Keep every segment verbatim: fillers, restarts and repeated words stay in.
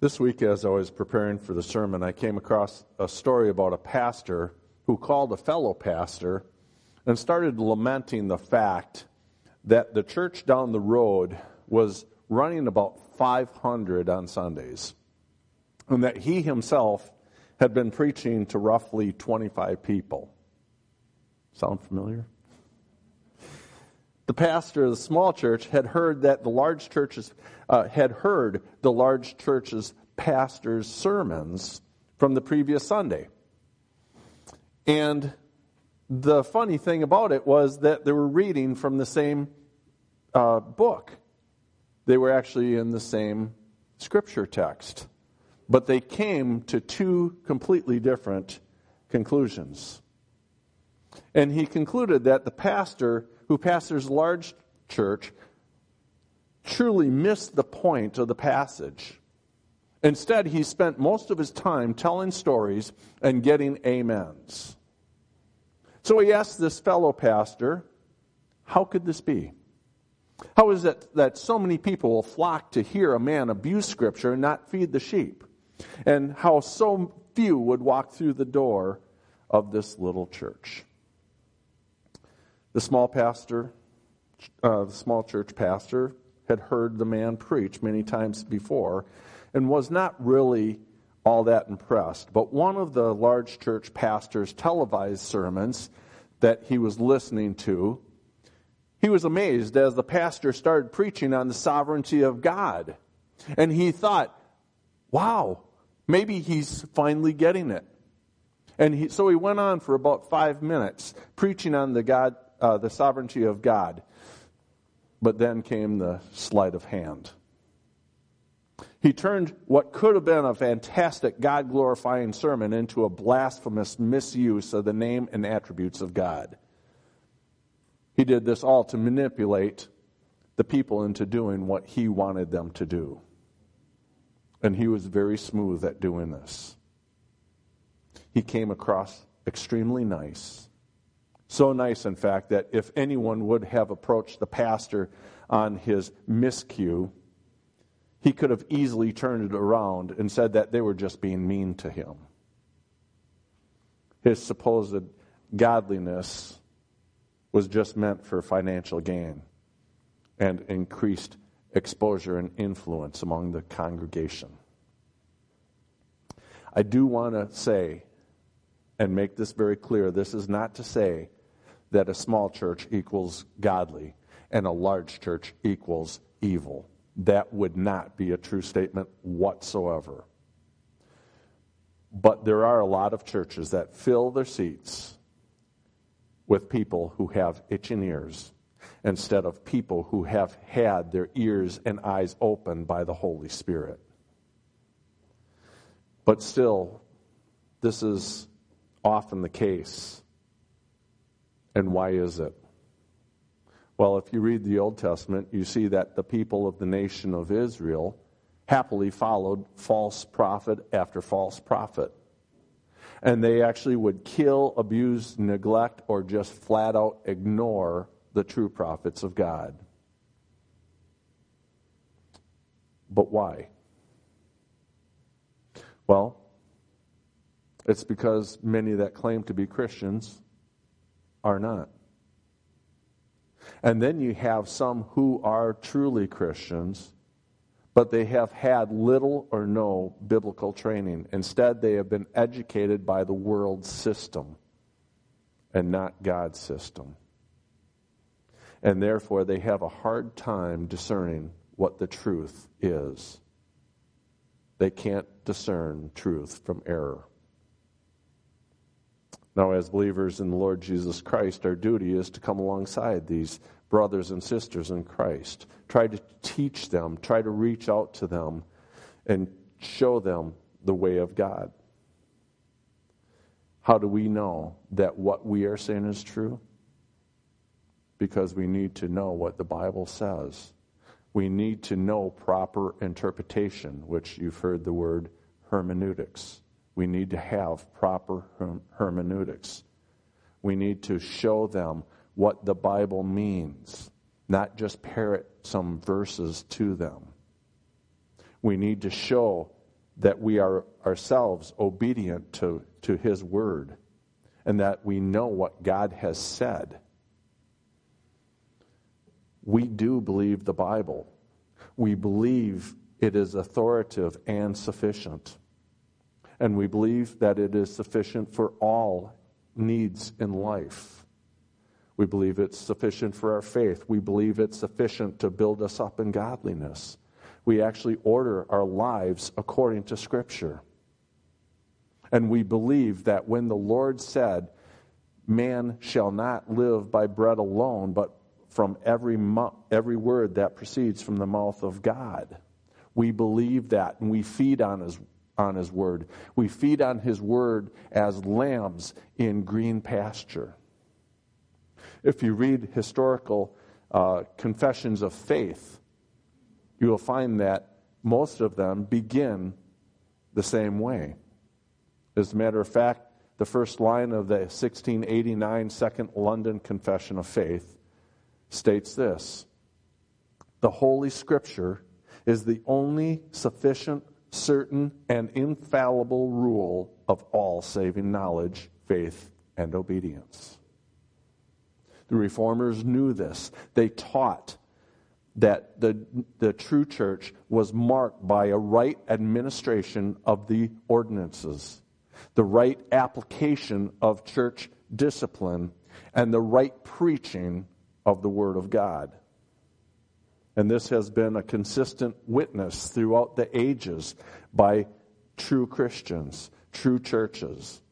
This week, as I was preparing for the sermon, I came across a story about a pastor who called a fellow pastor and started lamenting the fact that the church down the road was running about five hundred on Sundays, and that he himself had been preaching to roughly twenty-five people. Sound familiar? The pastor of the small church had heard that the large churches uh, had heard the large church's pastor's sermons from the previous Sunday. And the funny thing about it was that they were reading from the same uh, book. They were actually in the same scripture text. But they came to two completely different conclusions. And he concluded that the pastor who pastors a large church truly missed the point of the passage. Instead, he spent most of his time telling stories and getting amens. So he asked this fellow pastor, how could this be? How is it that so many people will flock to hear a man abuse Scripture and not feed the sheep? And how so few would walk through the door of this little church? The small pastor, uh, the small church pastor, had heard the man preach many times before and was not really all that impressed. But one of the large church pastor's televised sermons that he was listening to, he was amazed as the pastor started preaching on the sovereignty of God. And he thought, wow, maybe he's finally getting it. And he, so he went on for about five minutes preaching on the God, uh, the sovereignty of God. But then came the sleight of hand. He turned what could have been a fantastic God-glorifying sermon into a blasphemous misuse of the name and attributes of God. He did this all to manipulate the people into doing what he wanted them to do. And he was very smooth at doing this. He came across extremely nice. So nice, in fact, that if anyone would have approached the pastor on his miscue, he could have easily turned it around and said that they were just being mean to him. His supposed godliness was just meant for financial gain and increased exposure and influence among the congregation. I do want to say and make this very clear, this is not to say that a small church equals godly and a large church equals evil. That would not be a true statement whatsoever. But there are a lot of churches that fill their seats with people who have itching ears instead of people who have had their ears and eyes opened by the Holy Spirit. But still, this is often the case. And why is it? Well, if you read the Old Testament, you see that the people of the nation of Israel happily followed false prophet after false prophet. And they actually would kill, abuse, neglect, or just flat out ignore the true prophets of God. But why? Well, it's because many that claim to be Christians are not. And then you have some who are truly Christians, but they have had little or no biblical training. Instead, they have been educated by the world system and not God's system. And therefore, they have a hard time discerning what the truth is. They can't discern truth from error. Now, as believers in the Lord Jesus Christ, our duty is to come alongside these brothers and sisters in Christ. Try to teach them, try to reach out to them, and show them the way of God. How do we know that what we are saying is true? Because we need to know what the Bible says. We need to know proper interpretation, which you've heard the word hermeneutics. We need to have proper hermeneutics. We need to show them what the Bible means, not just parrot some verses to them. We need to show that we are ourselves obedient to, to His Word, and that we know what God has said. We do believe the Bible. We believe it is authoritative and sufficient. And we believe that it is sufficient for all needs in life. We believe it's sufficient for our faith. We believe it's sufficient to build us up in godliness. We actually order our lives according to Scripture. And we believe that when the Lord said, "Man shall not live by bread alone, but from every mo- every word that proceeds from the mouth of God," we believe that, and we feed on His on His Word. We feed on His Word as lambs in green pasture. If you read historical uh, confessions of faith, you will find that most of them begin the same way. As a matter of fact, the first line of the sixteen eighty-nine Second London Confession of Faith states this: "The Holy Scripture is the only sufficient, certain, and infallible rule of all saving knowledge, faith, and obedience." The Reformers knew this. They taught that the, the true church was marked by a right administration of the ordinances, the right application of church discipline, and the right preaching of the Word of God. And this has been a consistent witness throughout the ages by true Christians, true churches.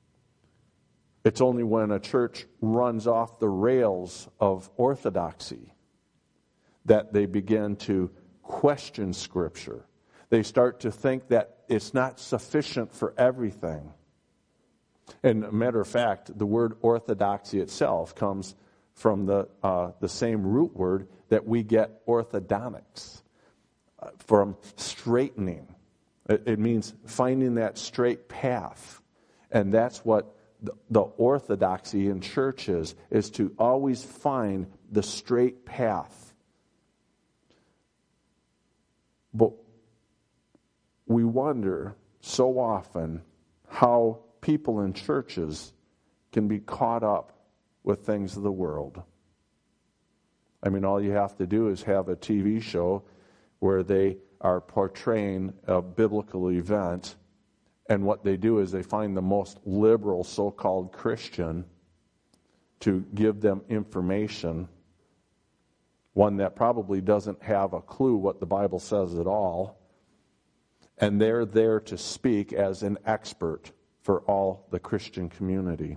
It's only when a church runs off the rails of orthodoxy that they begin to question Scripture. They start to think that it's not sufficient for everything. And a matter of fact, the word orthodoxy itself comes from the uh, the same root word that we get orthodontics, uh, from straightening. It, it means finding that straight path. And that's what the, the orthodoxy in church is, is to always find the straight path. But we wonder so often how people in churches can be caught up with things of the world. I mean, all you have to do is have a T V show where they are portraying a biblical event, and what they do is they find the most liberal so-called Christian to give them information, one that probably doesn't have a clue what the Bible says at all, and they're there to speak as an expert for all the Christian community.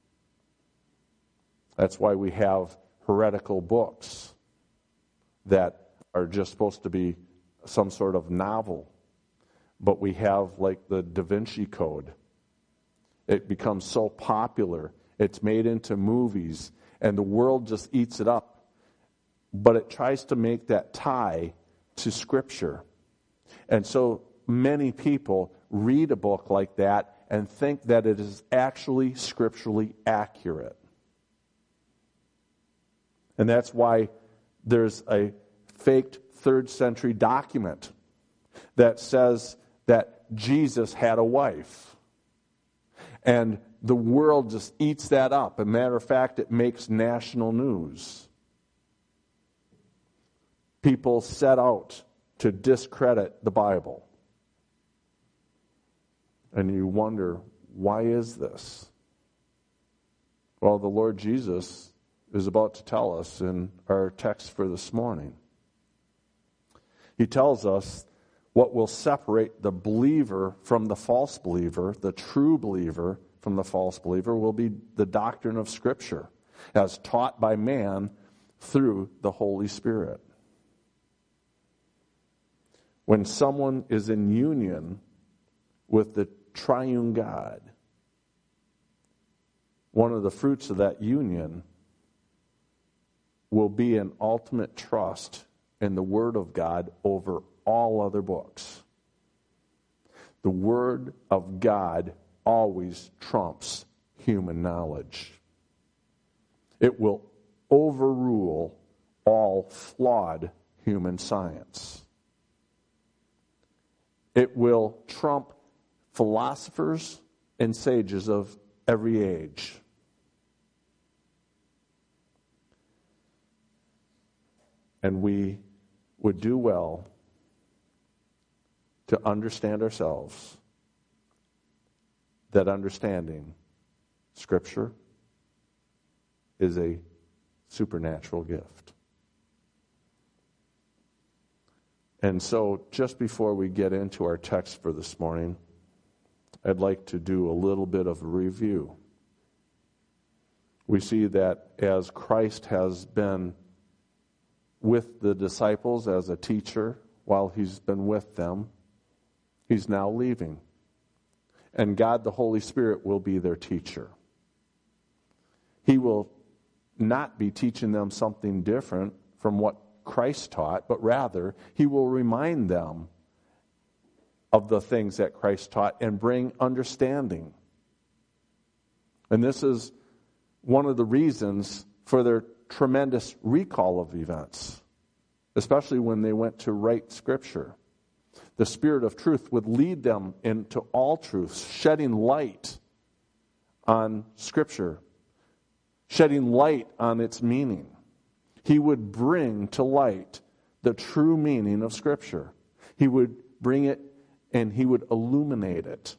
That's why we have heretical books that are just supposed to be some sort of novel. But we have, like, the Da Vinci Code. It becomes so popular. It's made into movies, and the world just eats it up. But it tries to make that tie to Scripture. And so many people read a book like that and think that it is actually scripturally accurate. And that's why there's a faked third century document that says that Jesus had a wife. And the world just eats that up. As a matter of fact, it makes national news. People set out to discredit the Bible. And you wonder, why is this? Well, the Lord Jesus is about to tell us in our text for this morning. He tells us what will separate the believer from the false believer, the true believer from the false believer, will be the doctrine of Scripture, as taught by man through the Holy Spirit. When someone is in union with the triune God, one of the fruits of that union will be an ultimate trust in the Word of God over all other books. The Word of God always trumps human knowledge. It will overrule all flawed human science. It will trump philosophers and sages of every age. And we would do well to understand ourselves that understanding Scripture is a supernatural gift. And so, just before we get into our text for this morning, I'd like to do a little bit of a review. We see that as Christ has been with the disciples as a teacher while he's been with them, he's now leaving. And God the Holy Spirit will be their teacher. He will not be teaching them something different from what Christ taught, but rather he will remind them of the things that Christ taught and bring understanding. And this is one of the reasons for their tremendous recall of events, especially when they went to write Scripture. The Spirit of truth would lead them into all truths, shedding light on Scripture, shedding light on its meaning. He would bring to light the true meaning of Scripture. He would bring it and he would illuminate it.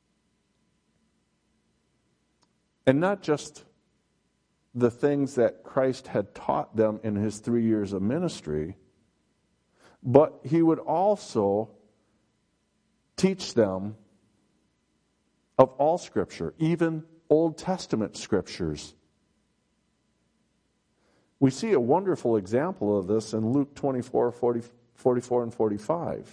And not just the things that Christ had taught them in his three years of ministry, but he would also teach them of all Scripture, even Old Testament Scriptures. We see a wonderful example of this in Luke twenty-four, forty, forty-four, and forty-five.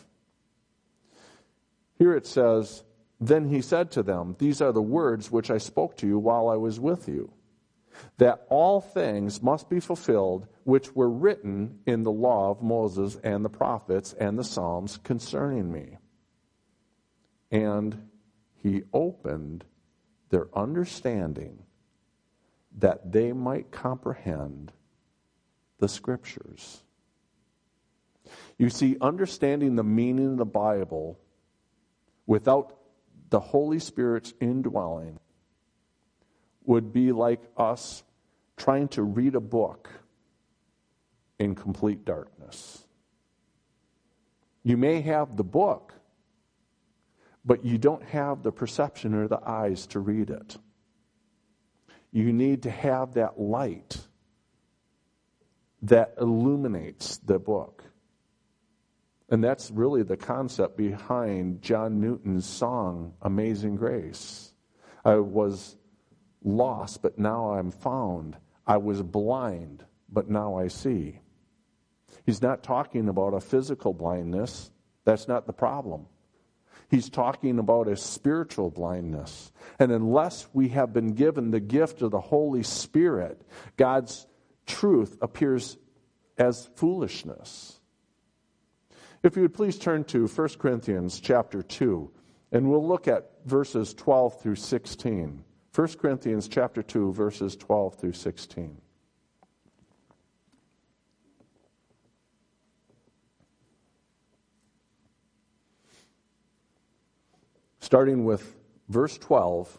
Here it says, "Then he said to them, 'These are the words which I spoke to you while I was with you, that all things must be fulfilled which were written in the law of Moses and the prophets and the Psalms concerning me.' And he opened their understanding that they might comprehend the Scriptures." You see, understanding the meaning of the Bible without the Holy Spirit's indwelling would be like us trying to read a book in complete darkness. You may have the book, but you don't have the perception or the eyes to read it. You need to have that light that illuminates the book. And that's really the concept behind John Newton's song, Amazing Grace. I was lost, but now I'm found. I was blind, but now I see. He's not talking about a physical blindness. That's not the problem. He's talking about a spiritual blindness. And unless we have been given the gift of the Holy Spirit, God's truth appears as foolishness. If you would please turn to First Corinthians chapter two, and we'll look at verses twelve through sixteen. First Corinthians chapter two, verses twelve through sixteen. Starting with verse twelve,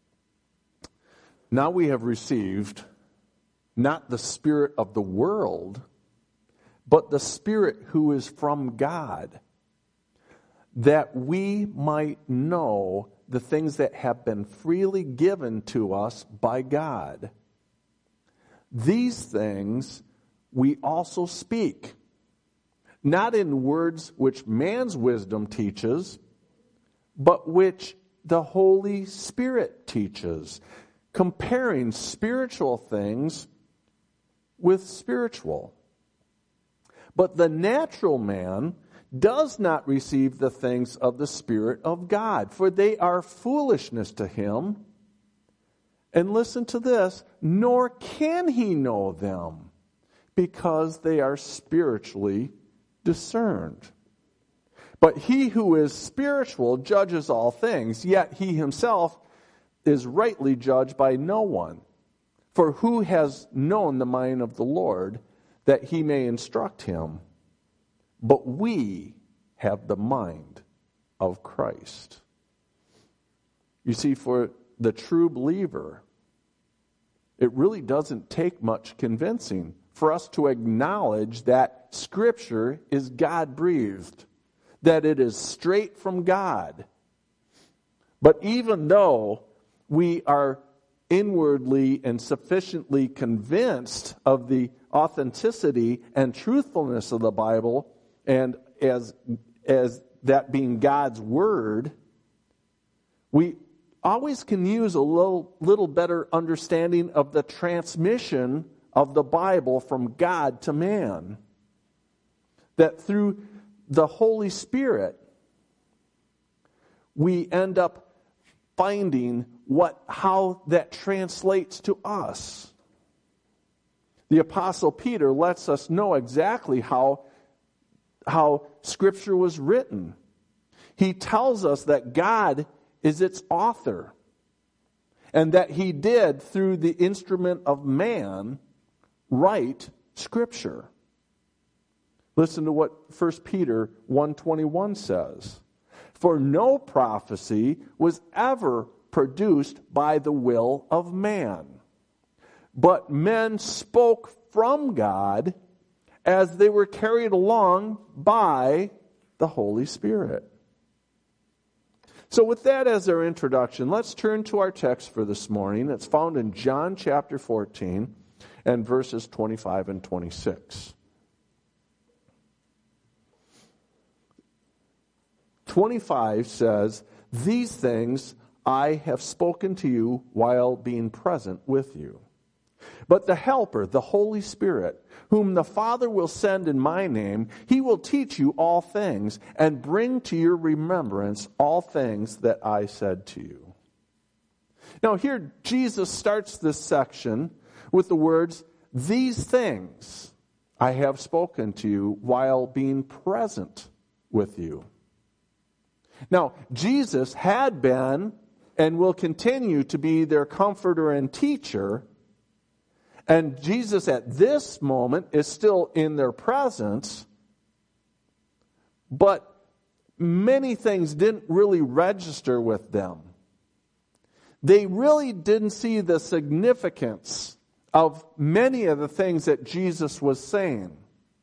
"Now we have received not the spirit of the world, but the Spirit who is from God, that we might know the things that have been freely given to us by God. These things we also speak, not in words which man's wisdom teaches, but which the Holy Spirit teaches, comparing spiritual things with spiritual. But the natural man does not receive the things of the Spirit of God, for they are foolishness to him. And listen to this, nor can he know them, because they are spiritually discerned. But he who is spiritual judges all things, yet he himself is rightly judged by no one. For who has known the mind of the Lord, that he may instruct him? But we have the mind of Christ. You see, for the true believer, it really doesn't take much convincing for us to acknowledge that Scripture is God-breathed, that it is straight from God. But even though we are inwardly and sufficiently convinced of the authenticity and truthfulness of the Bible, and as, as that being God's Word, we always can use a little, little better understanding of the transmission of the Bible from God to man. That through the Holy Spirit, we end up finding what how that translates to us. The Apostle Peter lets us know exactly how, how Scripture was written. He tells us that God is its author, and that he did, through the instrument of man, write Scripture. Listen to what First Peter one twenty-one says. For no prophecy was ever produced by the will of man, but men spoke from God as they were carried along by the Holy Spirit. So with that as our introduction, let's turn to our text for this morning. It's found in John chapter fourteen and verses twenty-five and twenty-six. twenty-five says, "These things I have spoken to you while being present with you. But the Helper, the Holy Spirit, whom the Father will send in my name, he will teach you all things and bring to your remembrance all things that I said to you." Now here Jesus starts this section with the words, "These things I have spoken to you while being present with you." Now, Jesus had been and will continue to be their comforter and teacher. And Jesus at this moment is still in their presence, but many things didn't really register with them. They really didn't see the significance of many of the things that Jesus was saying.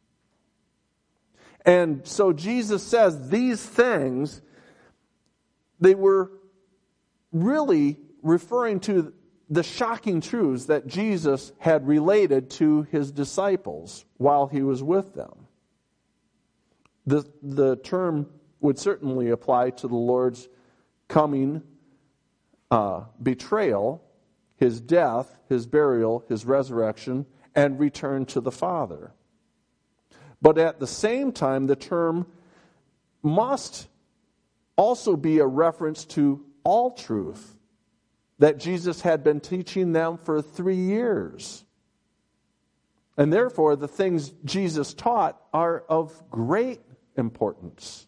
And so Jesus says these things, they were really referring to the shocking truths that Jesus had related to his disciples while he was with them. The, the term would certainly apply to the Lord's coming, uh, betrayal, his death, his burial, his resurrection, and return to the Father. But at the same time, the term must also be a reference to all truth that Jesus had been teaching them for three years. And therefore, the things Jesus taught are of great importance.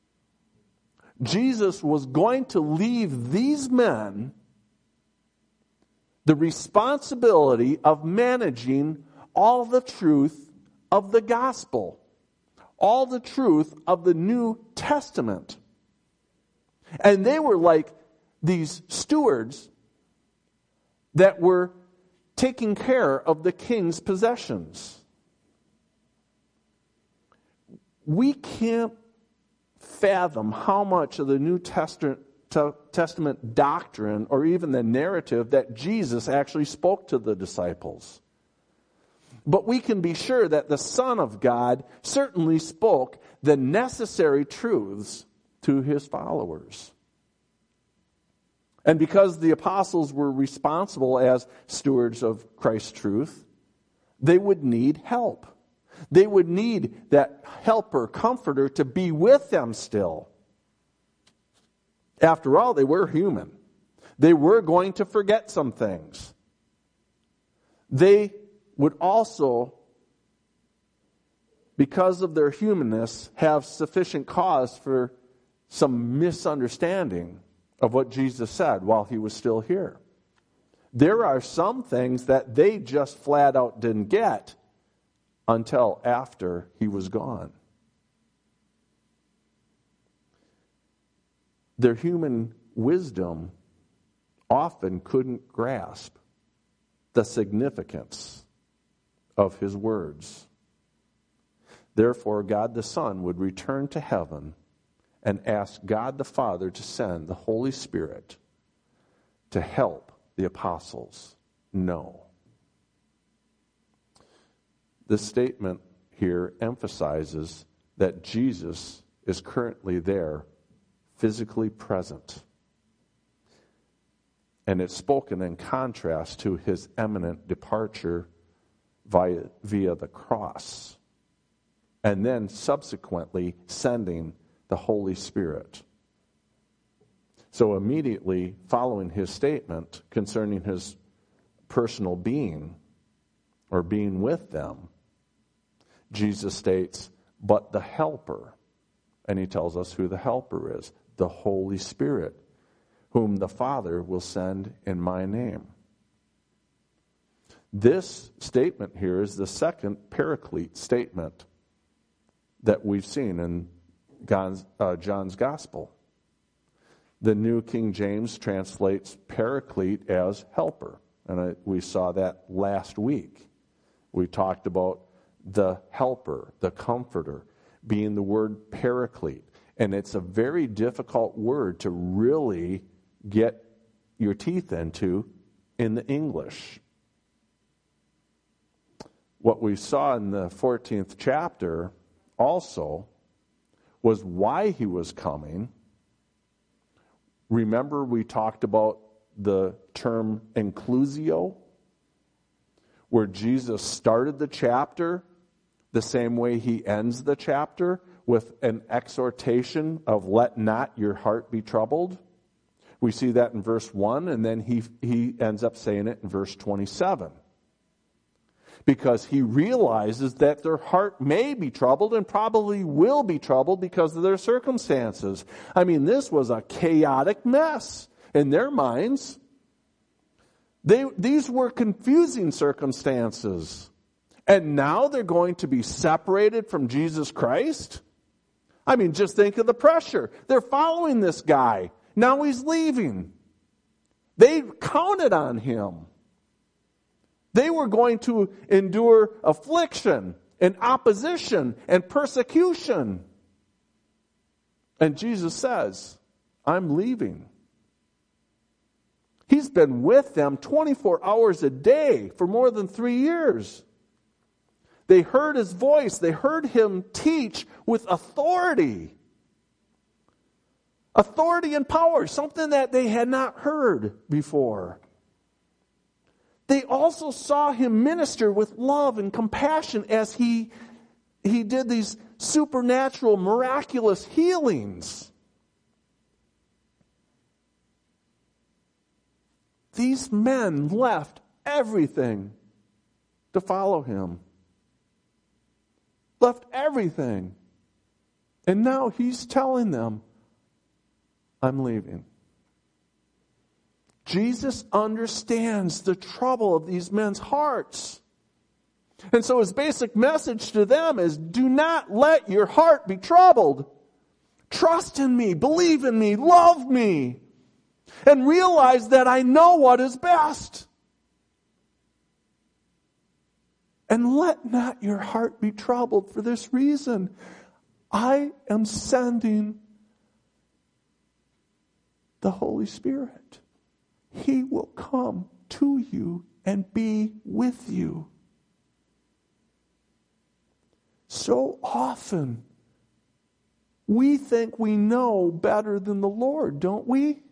Jesus was going to leave these men the responsibility of managing all the truth of the gospel, all the truth of the New Testament. And they were like these stewards that were taking care of the king's possessions. We can't fathom how much of the New Testament, Testament doctrine, or even the narrative that Jesus actually spoke to the disciples. But we can be sure that the Son of God certainly spoke the necessary truths to his followers. And because the apostles were responsible as stewards of Christ's truth, they would need help. They would need that helper, comforter, to be with them still. After all, they were human. They were going to forget some things. They would also, because of their humanness, have sufficient cause for some misunderstanding of what Jesus said while he was still here. There are some things that they just flat out didn't get until after he was gone. their human wisdom often couldn't grasp the significance of his words. Therefore, God the Son would return to heaven and ask God the Father to send the Holy Spirit to help the apostles know. This statement here emphasizes that Jesus is currently there, physically present. And it's spoken in contrast to his imminent departure via, via the cross, and then subsequently sending the Holy Spirit. So immediately following his statement concerning his personal being or being with them, Jesus states, but the Helper, and he tells us who the Helper is, the Holy Spirit, whom the Father will send in my name. This statement here is the second paraclete statement that we've seen in John's, uh, John's Gospel. The New King James translates paraclete as helper, and I, we saw that last week. We talked about the helper, the comforter, being the word paraclete. And it's a very difficult word to really get your teeth into in the English. What we saw in the fourteenth chapter also was why he was coming. Remember we talked about the term inclusio, where Jesus started the chapter the same way he ends the chapter, with an exhortation of let not your heart be troubled. We see that in verse one, and then he, he ends up saying it in verse twenty-seven. Because he realizes that their heart may be troubled and probably will be troubled because of their circumstances. I mean, this was a chaotic mess in their minds. They, these were confusing circumstances. And now they're going to be separated from Jesus Christ? I mean, just think of the pressure. They're following this guy. Now he's leaving. They counted on him. They were going to endure affliction and opposition and persecution. And Jesus says, I'm leaving. He's been with them twenty-four hours a day for more than three years. They heard his voice. They heard him teach with authority. Authority and power, something that they had not heard before. They also saw him minister with love and compassion as he, he did these supernatural, miraculous healings. These men left everything to follow him. Left everything. And now he's telling them, I'm leaving. Jesus understands the trouble of these men's hearts. And so his basic message to them is, do not let your heart be troubled. Trust in me, believe in me, love me, and realize that I know what is best. And let not your heart be troubled for this reason. I am sending the Holy Spirit. He will come to you and be with you. So often, we think we know better than the Lord, don't we?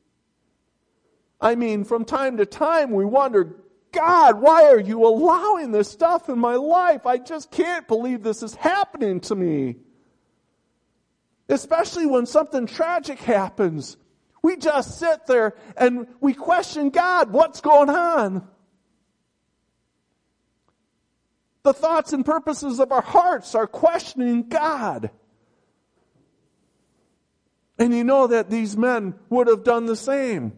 I mean, from time to time, we wonder, God, why are you allowing this stuff in my life? I just can't believe this is happening to me. Especially when something tragic happens. We just sit there and we question God, what's going on? The thoughts and purposes of our hearts are questioning God. And you know that these men would have done the same.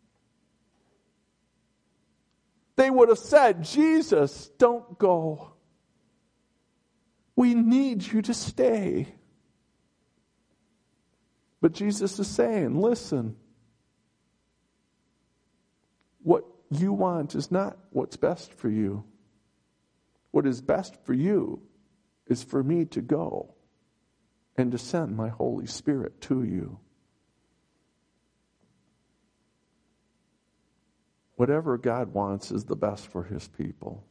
They would have said, Jesus, don't go. We need you to stay. But Jesus is saying, listen, what you want is not what's best for you. What is best for you is for me to go and to send my Holy Spirit to you. Whatever God wants is the best for his people.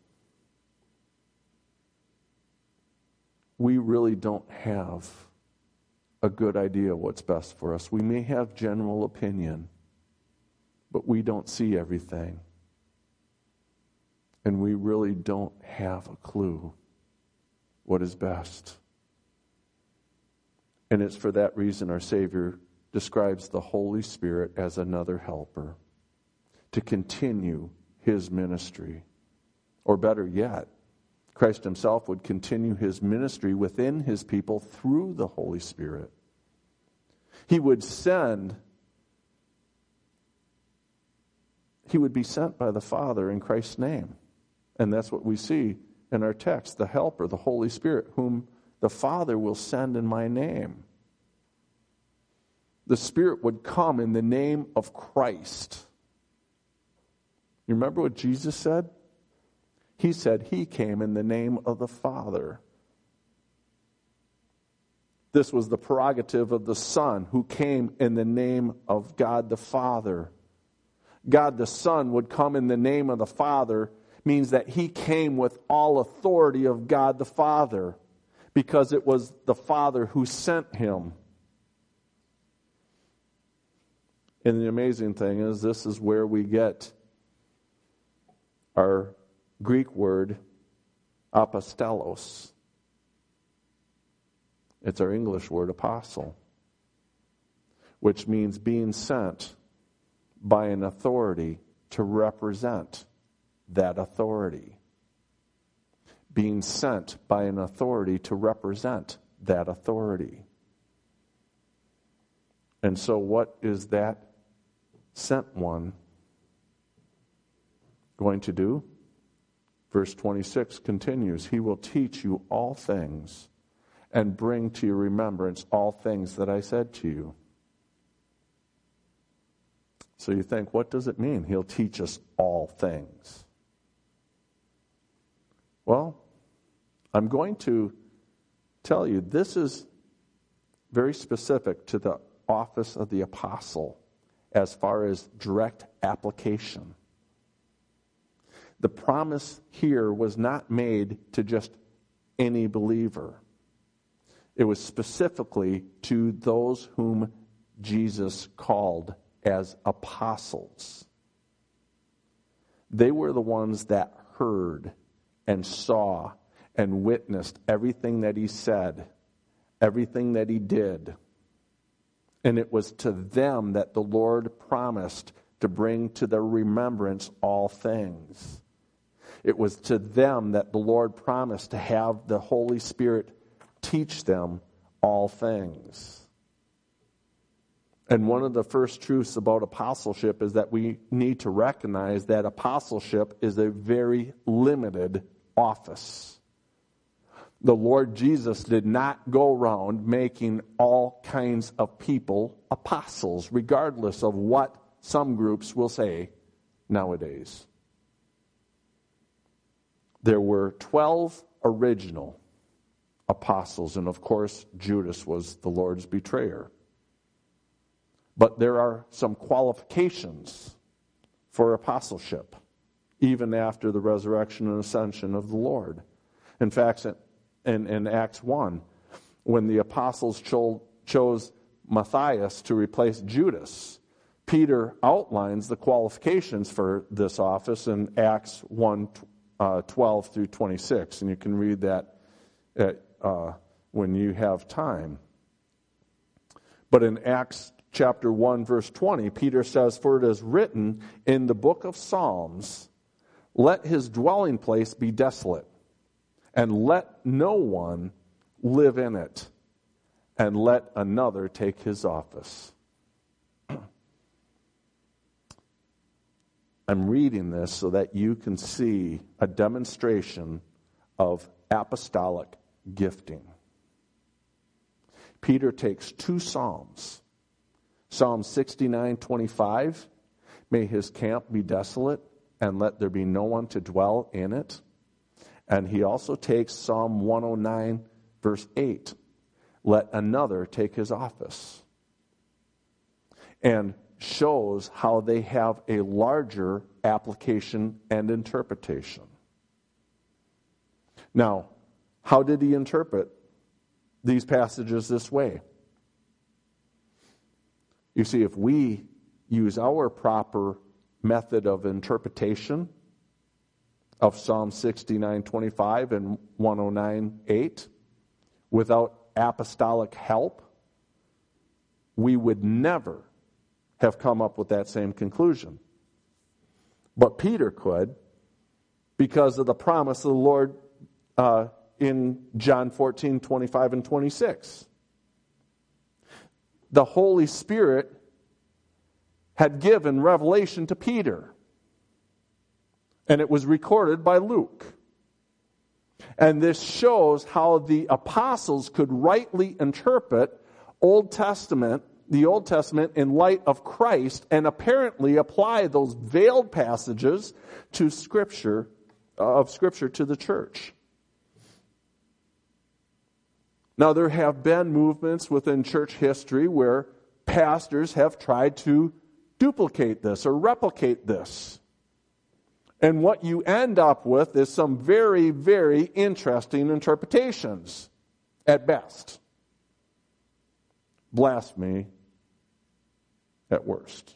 We really don't have a good idea what's best for us. We may have general opinion, but we don't see everything. And we really don't have a clue what is best. And it's for that reason our Savior describes the Holy Spirit as another helper to continue his ministry. Or better yet, Christ himself would continue his ministry within his people through the Holy Spirit. He would send, he would be sent by the Father in Christ's name. And that's what we see in our text, the helper, the Holy Spirit, whom the Father will send in my name. The Spirit would come in the name of Christ. You remember what Jesus said? He said he came in the name of the Father. This was the prerogative of the Son, who came in the name of God the Father. God the Son would come in the name of the Father means that he came with all authority of God the Father, because it was the Father who sent him. And the amazing thing is, this is where we get our Greek word apostolos. It's our English word apostle, which means being sent by an authority to represent that authority. Being sent by an authority to represent that authority. And so what is that sent one going to do? Verse twenty-six continues, he will teach you all things and bring to your remembrance all things that I said to you. So you think, what does it mean? He'll teach us all things. Well, I'm going to tell you, this is very specific to the office of the apostle as far as direct application. The promise here was not made to just any believer. It was specifically to those whom Jesus called as apostles. They were the ones that heard and saw and witnessed everything that he said, everything that he did. And it was to them that the Lord promised to bring to their remembrance all things. It was to them that the Lord promised to have the Holy Spirit teach them all things. And one of the first truths about apostleship is that we need to recognize that apostleship is a very limited office. The Lord Jesus did not go around making all kinds of people apostles, regardless of what some groups will say nowadays. There were twelve original apostles, and of course, Judas was the Lord's betrayer. But there are some qualifications for apostleship, even after the resurrection and ascension of the Lord. In fact, in, in Acts one, when the apostles cho- chose Matthias to replace Judas, Peter outlines the qualifications for this office in Acts one, uh, twelve through twenty-six, and you can read that at, uh, when you have time. But in Acts chapter one, verse twenty, Peter says, "For it is written in the book of Psalms, let his dwelling place be desolate, and let no one live in it, and let another take his office." I'm reading this so that you can see a demonstration of apostolic gifting. Peter takes two psalms Psalm sixty-nine twenty-five, may his camp be desolate, and let there be no one to dwell in it. And he also takes Psalm one oh nine, verse eight, let another take his office. And shows how they have a larger application and interpretation. Now, how did he interpret these passages this way? You see, if we use our proper method of interpretation of Psalm sixty-nine twenty-five and one oh nine eight without apostolic help, we would never have come up with that same conclusion. But Peter could, because of the promise of the Lord uh, in John fourteen twenty-five and twenty-six. The Holy Spirit had given revelation to Peter, and it was recorded by Luke. And this shows how the apostles could rightly interpret Old Testament, the Old Testament in light of Christ, and apparently apply those veiled passages to Scripture, of Scripture to the church. Now, there have been movements within church history where pastors have tried to duplicate this or replicate this. And what you end up with is some very, very interesting interpretations, at best. Blasphemy at worst.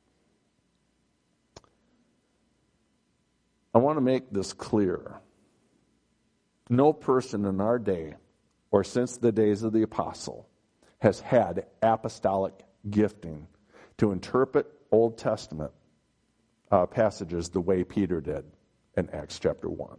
I want to make this clear. No person in our day, or since the days of the apostle, has had apostolic gifting to interpret Old Testament uh, passages the way Peter did in Acts chapter one.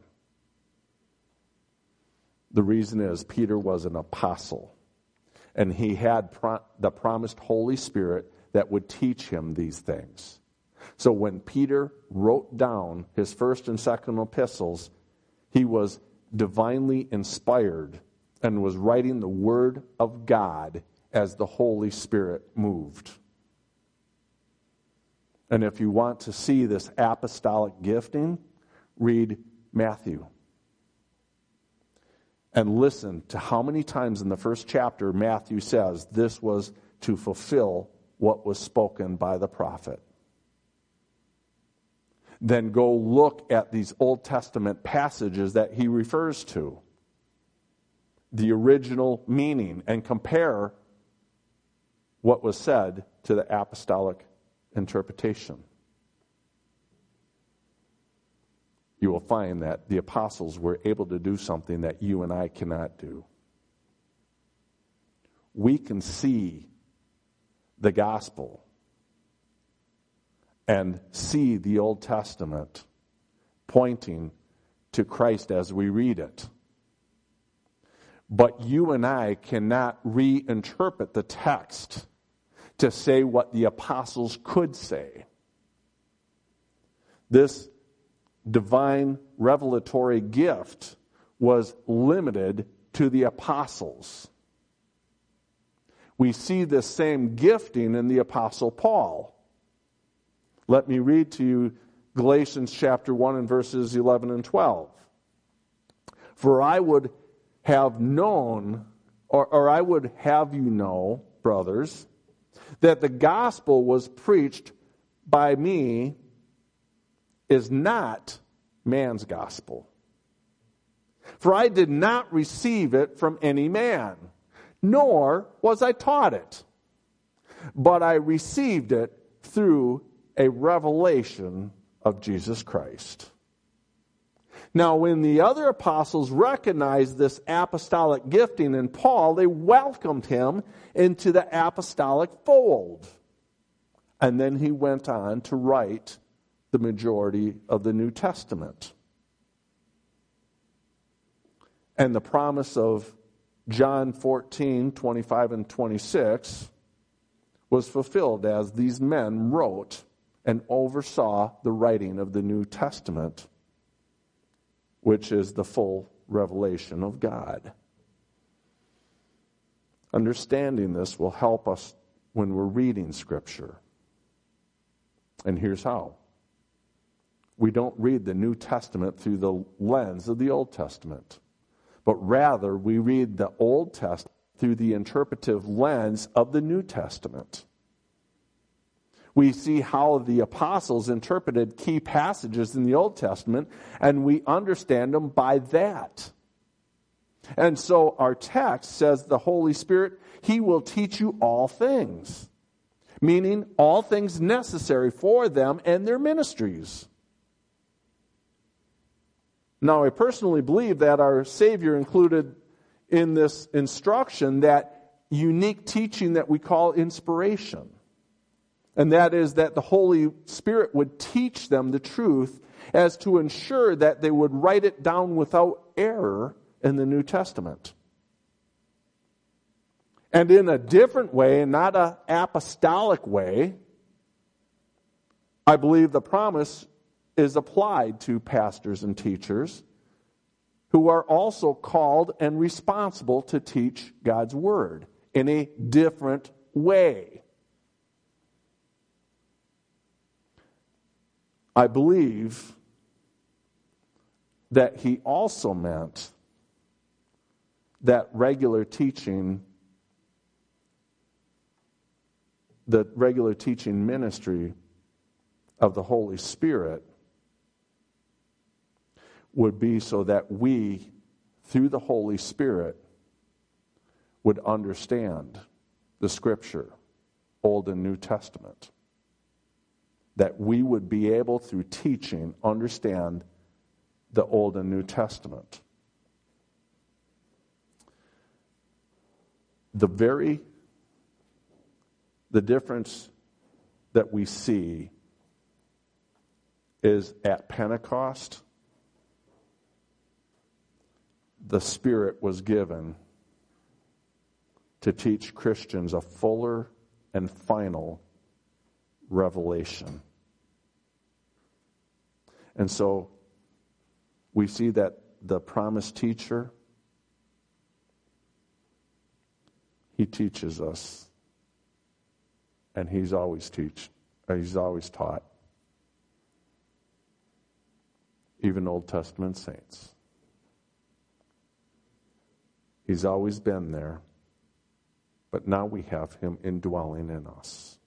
The reason is Peter was an apostle, and he had pro- the promised Holy Spirit that would teach him these things. So when Peter wrote down his first and second epistles, he was divinely inspired and was writing the Word of God as the Holy Spirit moved. And if you want to see this apostolic gifting, read Matthew. And listen to how many times in the first chapter Matthew says this was to fulfill what was spoken by the prophet. Then go look at these Old Testament passages that he refers to, the original meaning, and compare what was said to the apostolic interpretation. You will find that the apostles were able to do something that you and I cannot do. We can see the gospel and see the Old Testament pointing to Christ as we read it. But you and I cannot reinterpret the text to say what the apostles could say. This divine revelatory gift was limited to the apostles. We see this same gifting in the apostle Paul. Let me read to you Galatians chapter one and verses eleven and twelve. For I would have known, or, or I would have you know, brothers, that the gospel was preached by me is not man's gospel. For I did not receive it from any man, nor was I taught it, but I received it through a revelation of Jesus Christ. Now, when the other apostles recognized this apostolic gifting in Paul, they welcomed him into the apostolic fold. And then he went on to write the majority of the New Testament. And the promise of John fourteen, twenty-five and twenty-six was fulfilled as these men wrote and oversaw the writing of the New Testament, which is the full revelation of God. Understanding this will help us when we're reading Scripture. And here's how. We don't read the New Testament through the lens of the Old Testament, but rather we read the Old Testament through the interpretive lens of the New Testament. We see how the apostles interpreted key passages in the Old Testament, and we understand them by that. And so our text says the Holy Spirit, He will teach you all things, meaning all things necessary for them and their ministries. Now, I personally believe that our Savior included in this instruction that unique teaching that we call inspiration. And that is that the Holy Spirit would teach them the truth as to ensure that they would write it down without error in the New Testament. And in a different way, not an apostolic way, I believe the promise is applied to pastors and teachers who are also called and responsible to teach God's Word in a different way. I believe that he also meant that regular teaching, the regular teaching ministry of the Holy Spirit would be so that we, through the Holy Spirit, would understand the Scripture, Old and New Testament. That we would be able, through teaching, understand the Old and New Testament. The very, the difference that we see is at Pentecost, the Spirit was given to teach Christians a fuller and final revelation. And so we see that the promised teacher, he teaches us, and he's always teach, he's always taught, even Old Testament saints. He's always been there, but now we have him indwelling in us.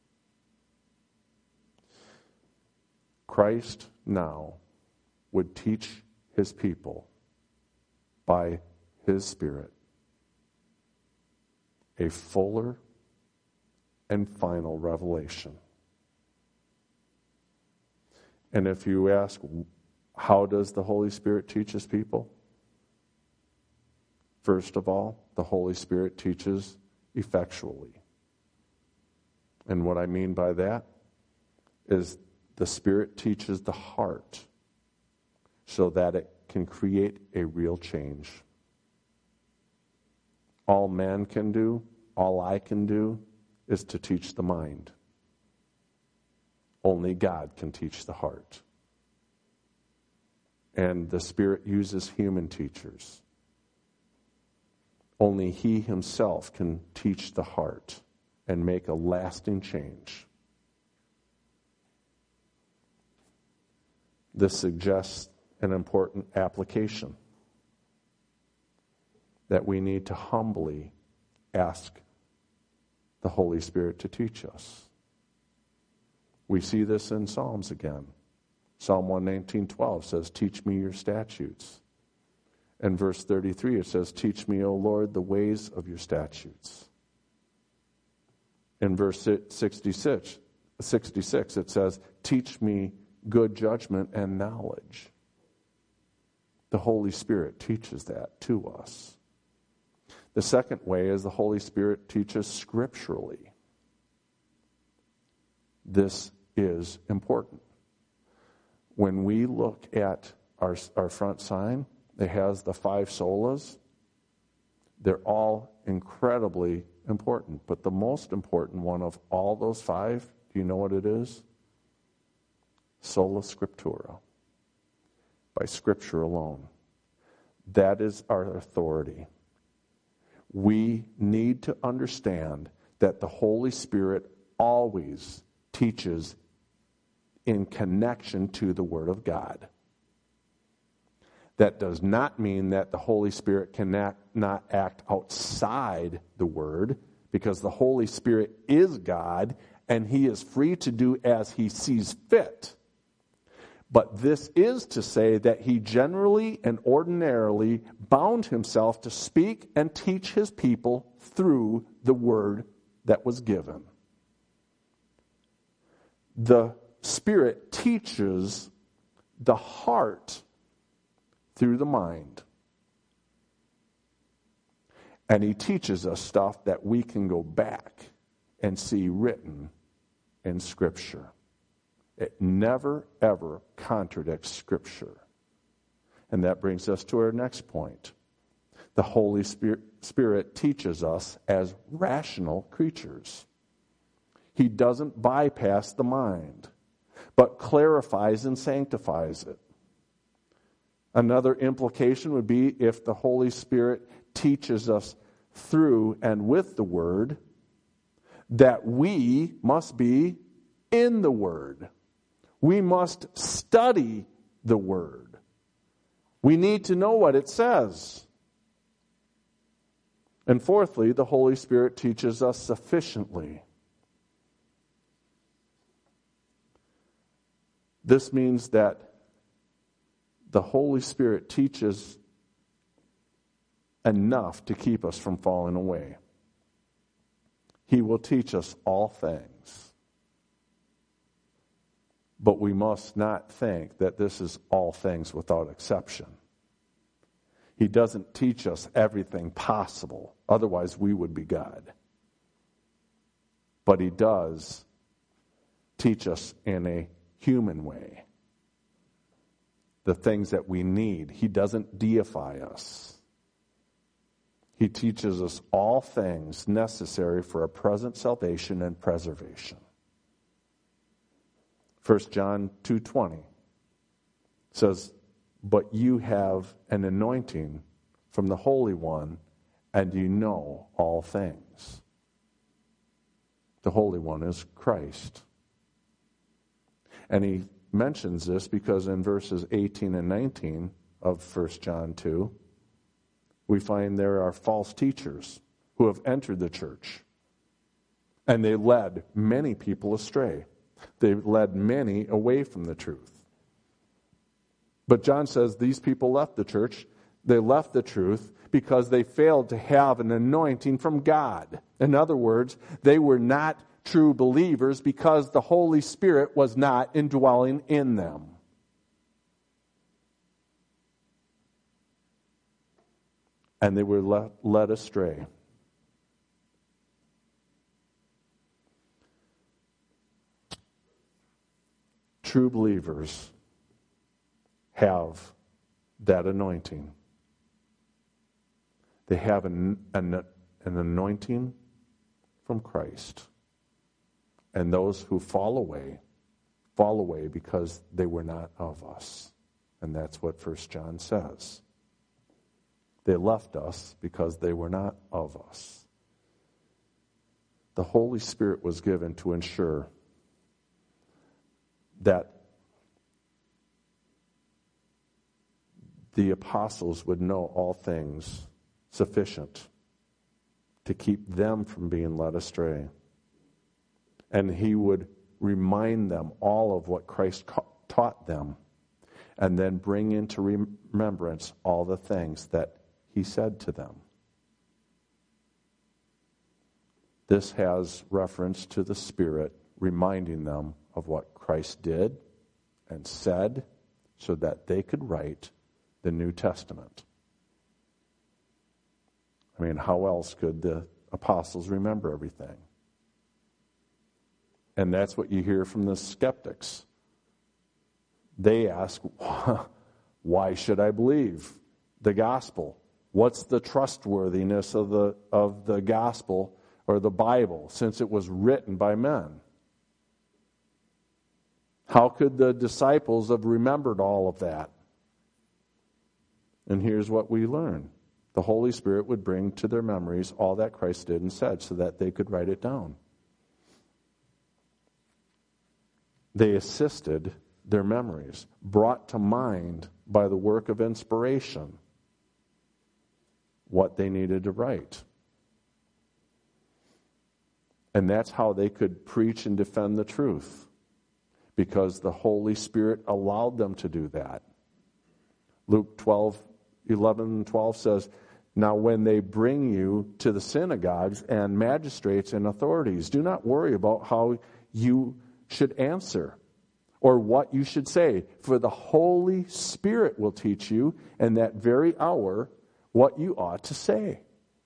Christ now would teach his people by his Spirit a fuller and final revelation. And if you ask, how does the Holy Spirit teach his people? First of all, the Holy Spirit teaches effectually. And what I mean by that is the Spirit teaches the heart so that it can create a real change. All man can do, all I can do, is to teach the mind. Only God can teach the heart. And the Spirit uses human teachers. Only He Himself can teach the heart and make a lasting change. This suggests an important application that we need to humbly ask the Holy Spirit to teach us. We see this in Psalms again. Psalm one nineteen twelve says, "Teach me your statutes." In verse thirty-three it says, "Teach me, O Lord, the ways of your statutes." In verse sixty-six, sixty-six it says, "Teach me good judgment and knowledge." The Holy Spirit teaches that to us. The second way is the Holy Spirit teaches scripturally. This is important. When we look at our, our front sign, it has the five solas. They're all incredibly important. But the most important one of all those five, do you know what it is? Sola Scriptura. By Scripture alone. That is our authority. We need to understand that the Holy Spirit always teaches in connection to the Word of God. That does not mean that the Holy Spirit cannot not act outside the Word, because the Holy Spirit is God, and He is free to do as He sees fit. But this is to say that He generally and ordinarily bound Himself to speak and teach His people through the Word that was given. The Spirit teaches the heart through the mind. And He teaches us stuff that we can go back and see written in Scripture. It never, ever contradicts Scripture. And that brings us to our next point. The Holy Spirit, Spirit teaches us as rational creatures. He doesn't bypass the mind, but clarifies and sanctifies it. Another implication would be if the Holy Spirit teaches us through and with the Word, that we must be in the Word. We must study the Word. We need to know what it says. And fourthly, the Holy Spirit teaches us sufficiently. This means that the Holy Spirit teaches enough to keep us from falling away. He will teach us all things. But we must not think that this is all things without exception. He doesn't teach us everything possible. Otherwise, we would be God. But He does teach us in a human way the things that we need. He doesn't deify us. He teaches us all things necessary for our present salvation and preservation. First John two twenty says, "But you have an anointing from the Holy One, and you know all things." The Holy One is Christ. And he mentions this because in verses eighteen and nineteen of First John two, we find there are false teachers who have entered the church. And they led many people astray. They led many away from the truth. But John says these people left the church. They left the truth because they failed to have an anointing from God. In other words, they were not true believers because the Holy Spirit was not indwelling in them. And they were led, led astray. True believers have that anointing. They have an, an, an anointing from Christ. And those who fall away, fall away because they were not of us. And that's what First John says. They left us because they were not of us. The Holy Spirit was given to ensure that the apostles would know all things sufficient to keep them from being led astray. And he would remind them all of what Christ taught them, and then bring into remembrance all the things that he said to them. This has reference to the Spirit reminding them of what Christ did and said so that they could write the New Testament. I mean, how else could the apostles remember everything? And that's what you hear from the skeptics. They ask, why should I believe the gospel? What's the trustworthiness of the of the gospel or the Bible since it was written by men? How could the disciples have remembered all of that? And here's what we learn. the Holy Spirit would bring to their memories all that Christ did and said so that they could write it down. They assisted their memories, brought to mind by the work of inspiration what they needed to write. And that's how they could preach and defend the truth, because the Holy Spirit allowed them to do that. Luke twelve, eleven and twelve says, "Now when they bring you to the synagogues and magistrates and authorities, do not worry about how you should answer or what you should say, for the Holy Spirit will teach you in that very hour what you ought to say."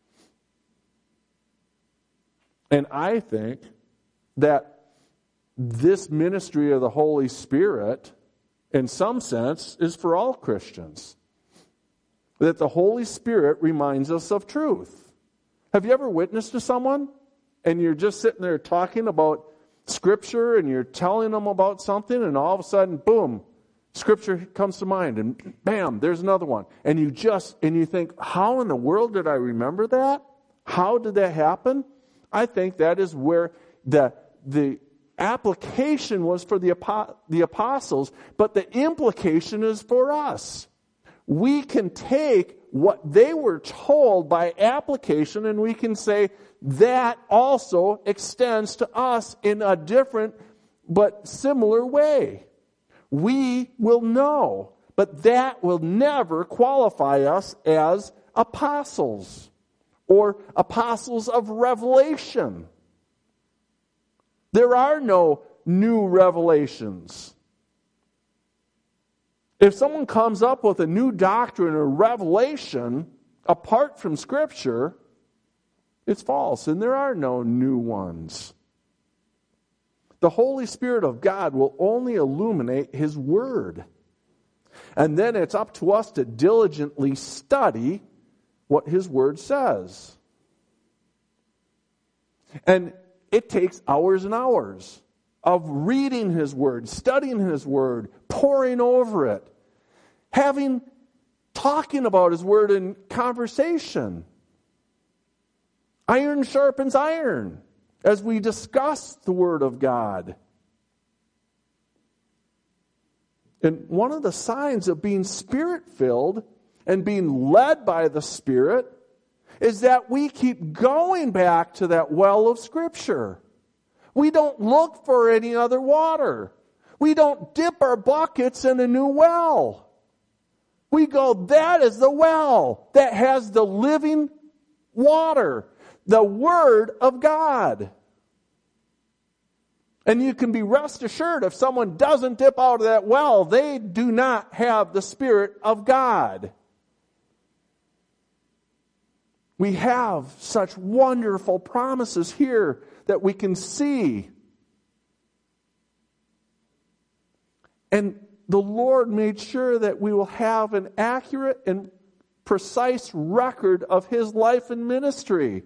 And I think that this ministry of the Holy Spirit, in some sense, is for all Christians. That the Holy Spirit reminds us of truth. Have you ever witnessed to someone and you're just sitting there talking about Scripture and you're telling them about something and all of a sudden, boom, Scripture comes to mind and bam, there's another one. And you just, and you think, how in the world did I remember that? How did that happen? I think that is where the the application was for the, the apostles, but the implication is for us. We can take what they were told by application and we can say that also extends to us in a different but similar way. We will know, but that will never qualify us as apostles or apostles of revelation. There are no new revelations. If someone comes up with a new doctrine or revelation apart from Scripture, it's false, and there are no new ones. The Holy Spirit of God will only illuminate His Word. And then it's up to us to diligently study what His Word says. And it takes hours and hours of reading His Word, studying His Word, poring over it, having, talking about His Word in conversation. Iron sharpens iron as we discuss the Word of God. And one of the signs of being Spirit-filled and being led by the Spirit is that we keep going back to that well of Scripture. We don't look for any other water. We don't dip our buckets in a new well. We go, that is the well that has the living water, the Word of God. And you can be rest assured if someone doesn't dip out of that well, they do not have the Spirit of God. We have such wonderful promises here that we can see. And the Lord made sure that we will have an accurate and precise record of His life and ministry.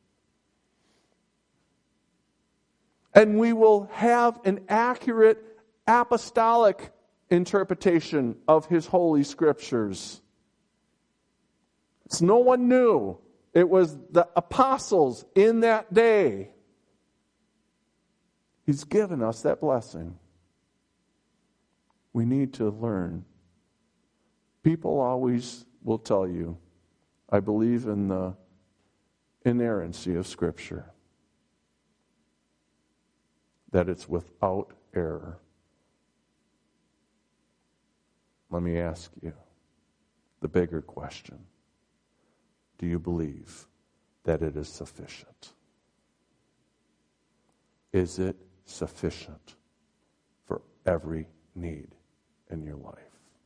And we will have an accurate apostolic interpretation of His Holy Scriptures. It's no one new. It was the apostles in that day. He's given us that blessing. We need to learn. People always will tell you, I believe in the inerrancy of Scripture. That it's without error. Let me ask you the bigger question. Do you believe that it is sufficient? Is it sufficient for every need in your life?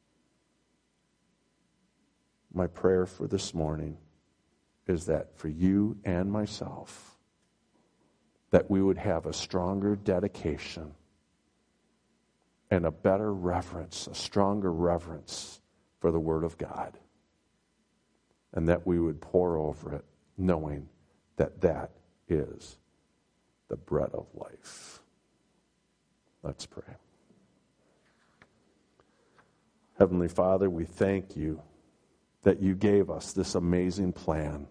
My prayer for this morning is that for you and myself, that we would have a stronger dedication and a better reverence, a stronger reverence for the Word of God. And that we would pore over it, knowing that that is the bread of life. Let's pray. Heavenly Father, we thank you that you gave us this amazing plan.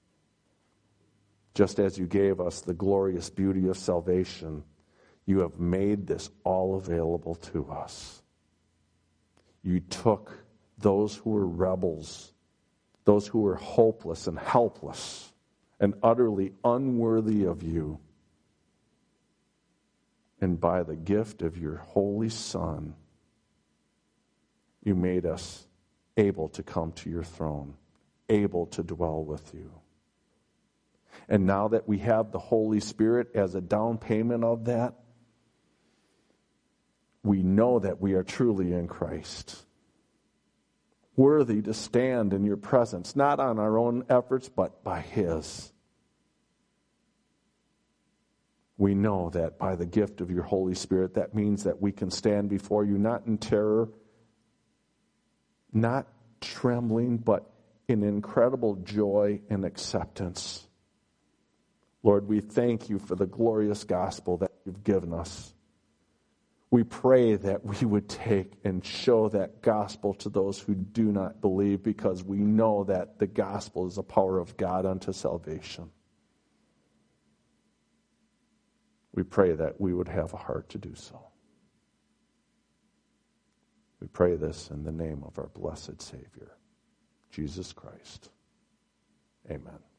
Just as you gave us the glorious beauty of salvation, you have made this all available to us. You took those who were rebels, those who were hopeless and helpless and utterly unworthy of you, and by the gift of your Holy Son, you made us able to come to your throne, able to dwell with you. And now that we have the Holy Spirit as a down payment of that, we know that we are truly in Christ, worthy to stand in your presence, not on our own efforts, but by His. We know that by the gift of your Holy Spirit, that means that we can stand before you not in terror, not trembling, but in incredible joy and acceptance. Lord, we thank you for the glorious gospel that you've given us. We pray that we would take and show that gospel to those who do not believe, because we know that the gospel is the power of God unto salvation. We pray that we would have a heart to do so. We pray this in the name of our blessed Savior, Jesus Christ. Amen.